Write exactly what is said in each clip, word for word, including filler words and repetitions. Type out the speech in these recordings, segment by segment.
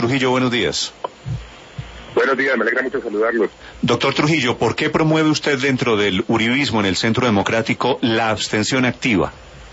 Trujillo, buenos días. Buenos días, me alegra mucho saludarlos. Doctor Trujillo, ¿por qué promueve usted dentro del uribismo en el Centro Democrático la abstención activa?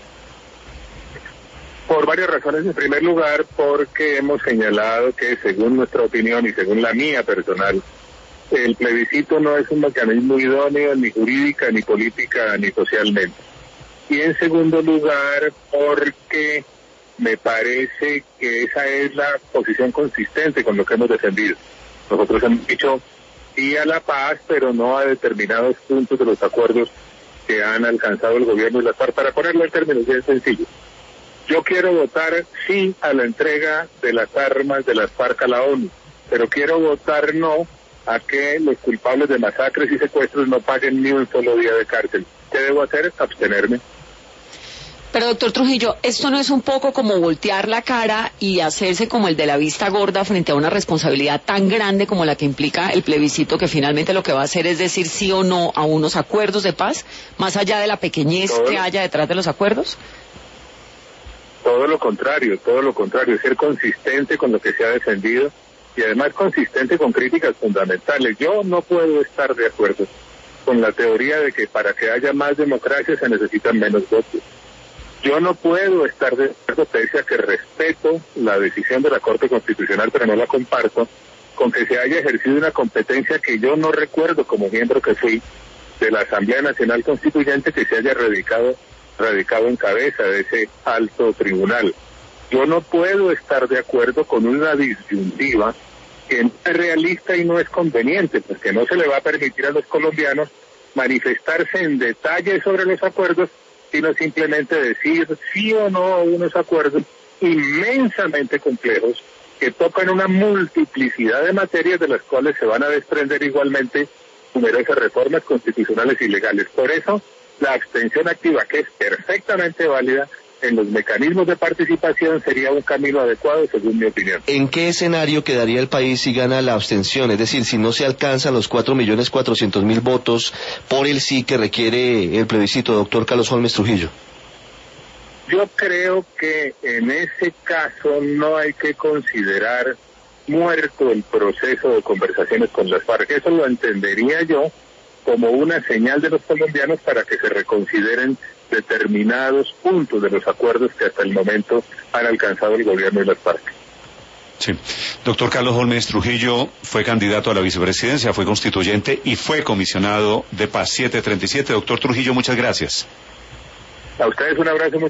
Por varias razones. En primer lugar, porque hemos señalado que, según nuestra opinión y según la mía personal, el plebiscito no es un mecanismo idóneo ni jurídica, ni política, ni socialmente. Y en segundo lugar, porque me parece que esa es la posición consistente con lo que hemos defendido. Nosotros hemos dicho sí a la paz, pero no a determinados puntos de los acuerdos que han alcanzado el gobierno y las FARC. Para ponerlo en términos bien sencillos, yo quiero votar sí a la entrega de las armas de las FARC a la ONU, pero quiero votar no a que los culpables de masacres y secuestros no paguen ni un solo día de cárcel. ¿Qué debo hacer? Abstenerme. Pero, doctor Trujillo, ¿esto no es un poco como voltear la cara y hacerse como el de la vista gorda frente a una responsabilidad tan grande como la que implica el plebiscito, que finalmente lo que va a hacer es decir sí o no a unos acuerdos de paz, más allá de la pequeñez todo que haya detrás de los acuerdos? Todo lo contrario, todo lo contrario, ser consistente con lo que se ha defendido y además consistente con críticas fundamentales. Yo no puedo estar de acuerdo con la teoría de que para que haya más democracia se necesitan menos votos. Yo no puedo estar de acuerdo, pese a que respeto la decisión de la Corte Constitucional, pero no la comparto, con que se haya ejercido una competencia que yo no recuerdo como miembro que fui de la Asamblea Nacional Constituyente, que se haya radicado, radicado en cabeza de ese alto tribunal. Yo no puedo estar de acuerdo con una disyuntiva que no es realista y no es conveniente, porque no se le va a permitir a los colombianos manifestarse en detalle sobre los acuerdos, sino simplemente decir sí o no a unos acuerdos inmensamente complejos que tocan una multiplicidad de materias de las cuales se van a desprender igualmente numerosas reformas constitucionales y legales. Por eso, la abstención activa, que es perfectamente válida en los mecanismos de participación, sería un camino adecuado, según mi opinión. ¿En qué escenario quedaría el país si gana la abstención? Es decir, si no se alcanzan los cuatro millones cuatrocientos mil votos por el sí que requiere el plebiscito, doctor Carlos Holmes Trujillo. Yo creo que en ese caso no hay que considerar muerto el proceso de conversaciones con las FARC. Eso lo entendería yo como una señal de los colombianos para que se reconsideren determinados puntos de los acuerdos que hasta el momento han alcanzado el gobierno y las FARC. Sí. Doctor Carlos Holmes Trujillo fue candidato a la vicepresidencia, fue constituyente y fue comisionado de paz. siete treinta y siete. Doctor Trujillo, muchas gracias. A ustedes un abrazo muy